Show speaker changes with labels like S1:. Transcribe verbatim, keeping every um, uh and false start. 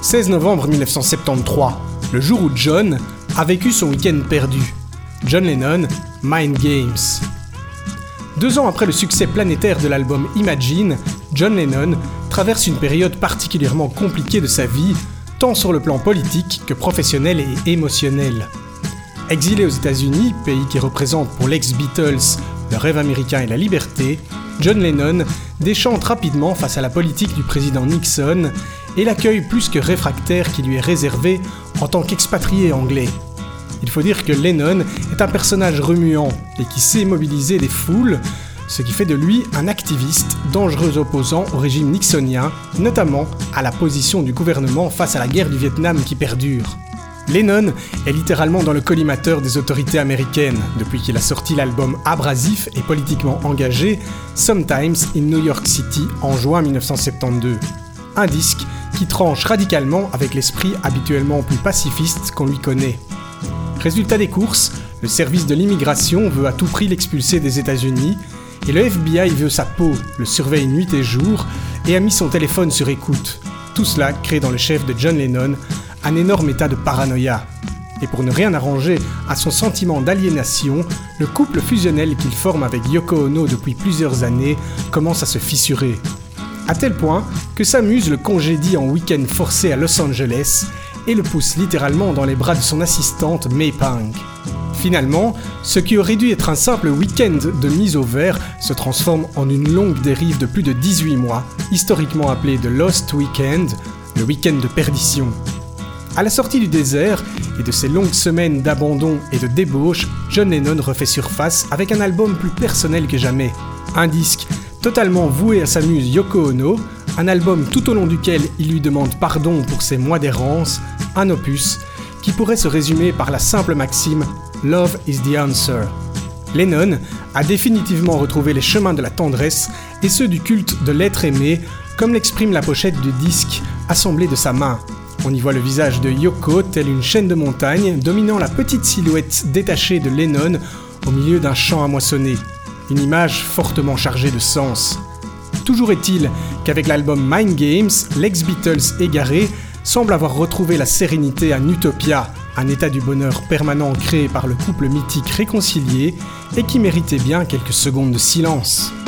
S1: seize novembre mille neuf cent soixante-treize, le jour où John a vécu son week-end perdu. John Lennon, Mind Games. Deux ans après le succès planétaire de l'album Imagine, John Lennon traverse une période particulièrement compliquée de sa vie, tant sur le plan politique que professionnel et émotionnel. Exilé aux États-Unis, pays qui représente pour l'ex-Beatles le rêve américain et la liberté, John Lennon déchante rapidement face à la politique du président Nixon et l'accueil plus que réfractaire qui lui est réservé en tant qu'expatrié anglais. Il faut dire que Lennon est un personnage remuant et qui sait mobiliser des foules, ce qui fait de lui un activiste dangereux opposant au régime nixonien, notamment à la position du gouvernement face à la guerre du Vietnam qui perdure. Lennon est littéralement dans le collimateur des autorités américaines depuis qu'il a sorti l'album abrasif et politiquement engagé Sometimes in New York City en juin mille neuf cent soixante-douze. Un disque qui tranche radicalement avec l'esprit habituellement plus pacifiste qu'on lui connaît. Résultat des courses, le service de l'immigration veut à tout prix l'expulser des États-Unis et le F B I veut sa peau, le surveille nuit et jour et a mis son téléphone sur écoute. Tout cela crée dans le chef de John Lennon un énorme état de paranoïa. Et pour ne rien arranger à son sentiment d'aliénation, le couple fusionnel qu'il forme avec Yoko Ono depuis plusieurs années commence à se fissurer. À tel point que sa muse le congédie en week-end forcé à Los Angeles et le pousse littéralement dans les bras de son assistante May Pang. Finalement, ce qui aurait dû être un simple week-end de mise au vert se transforme en une longue dérive de plus de dix-huit mois, historiquement appelée The Lost Weekend, le week-end de perdition. À la sortie du désert et de ces longues semaines d'abandon et de débauche, John Lennon refait surface avec un album plus personnel que jamais. Un disque totalement voué à sa muse Yoko Ono, un album tout au long duquel il lui demande pardon pour ses mois d'errance, un opus qui pourrait se résumer par la simple maxime « Love is the answer ». Lennon a définitivement retrouvé les chemins de la tendresse et ceux du culte de l'être aimé, comme l'exprime la pochette du disque assemblée de sa main. On y voit le visage de Yoko telle une chaîne de montagnes dominant la petite silhouette détachée de Lennon au milieu d'un champ à moissonner. Une image fortement chargée de sens. Toujours est-il qu'avec l'album Mind Games, l'ex-Beatles égaré semble avoir retrouvé la sérénité à Utopia, un état du bonheur permanent créé par le couple mythique réconcilié et qui méritait bien quelques secondes de silence.